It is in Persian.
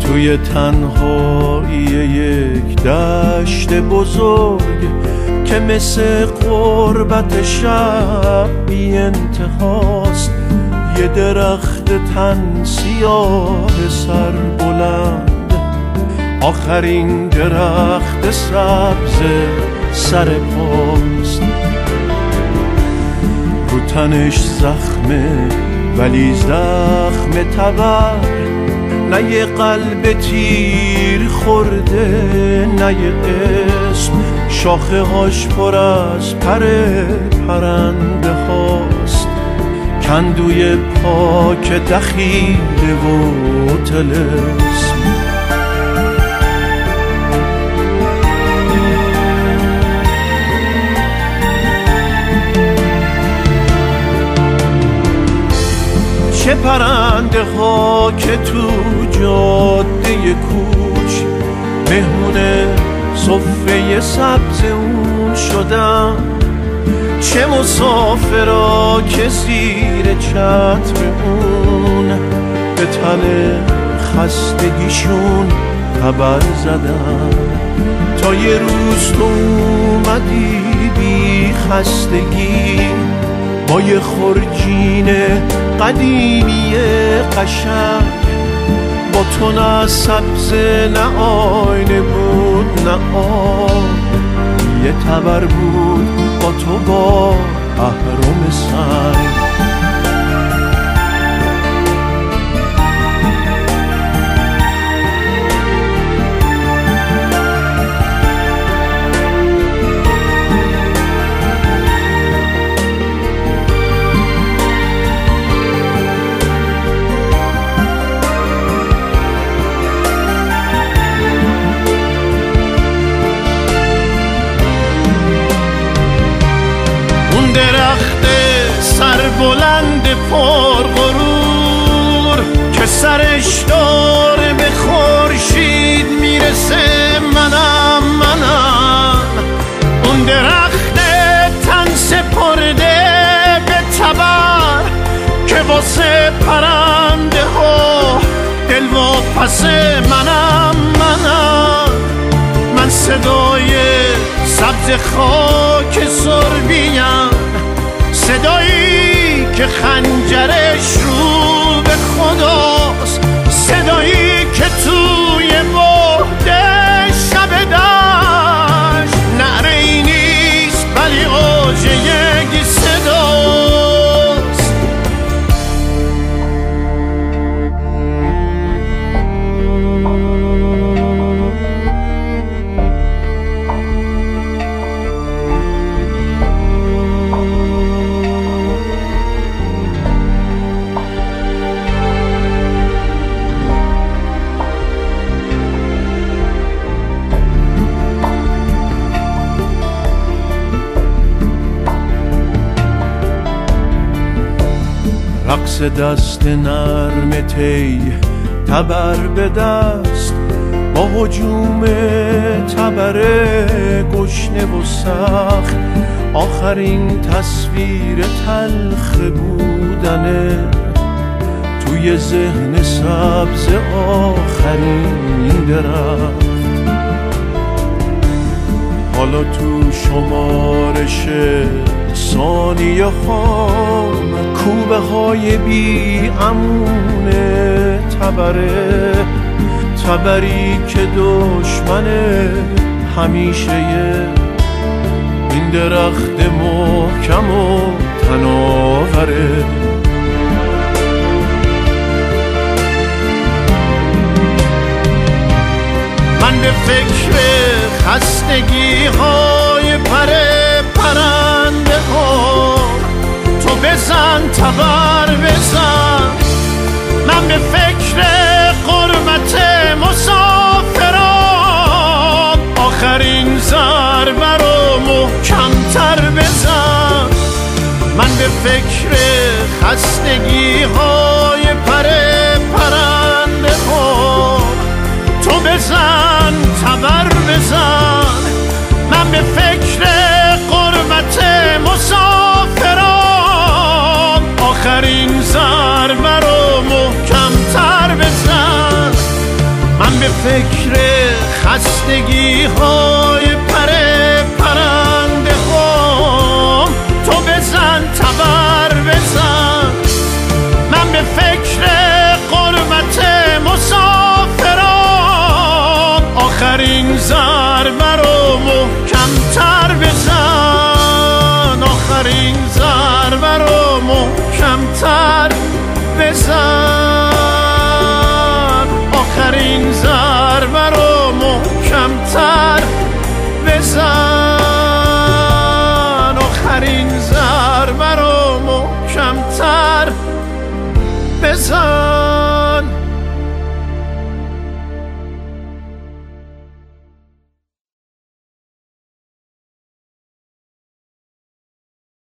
توی تنهایی یک دشت بزرگ که مثل غربت شب بی انتهاست، یه درخت تن سیاه سر بلند، آخرین درخت سبز سر پاست. رو تنش زخمه ولی زخم تبر، نه یه قلب تیر خورده نه یه اسم، شاخه هاش پر از پر پرنده هاست، کندوی پاک دخیله و طلسم. چه پرنده ها که تو جاده کوچ مهمون صفه سبز اون شدن، چه مسافرها که زیر چتر اون به تن خستگیشون خبر زدن. تا یه روز تو اومدی بی خستگی با یه خرجین قدیمی قشنگ، با تو نه سبز نه آینه بود نه آب، یه تبر بود با تو با اهرم سنگ. درخت سربلند پرغرور که سرش داره به خورشید میرسه، منم اون درخت تن سپرده به تبر که واسه پرنده ها دلواپس، منم من صدای سبز خاک سربیم، صدایی که خنجرش رو به خداست، صدایی که توی بعد شب دشت نعره‌ای نیست ولی اوج یک صداست. رقص دست نرم تی تبر به دست، با هجوم تبر گشنه و سخت، آخرین تصویر تلخ بودنه توی ذهن سبز آخرین درخت. حالا تو شمارش ثانیه خام کوبه های بی امونه تبره، تبری که دشمن همیشه این درخت محکم و تناوره. من به فکر خستگی های پرنده ها، تو بزن تبر بزن، من به فکر غربت مسافران، آخرین ضربه رو محکم‌تر بزن. من به فکر خستگی های پرنده ها، تو بزن تبر بزن، من به فکر غربت مسافران، آخرین ضربه رو محکم‌تر بزن. من فکر خستگی های پرنده هم. تو بزن تبر بزن، من به فکر قربت مسافران. آخرین ضربه رو محکم‌تر بزن، آخرین ضربه رو محکم‌تر بزن، آخرین ضربه رو محکم‌تر بزن، آخرین ضربه رو محکم‌تر بزن.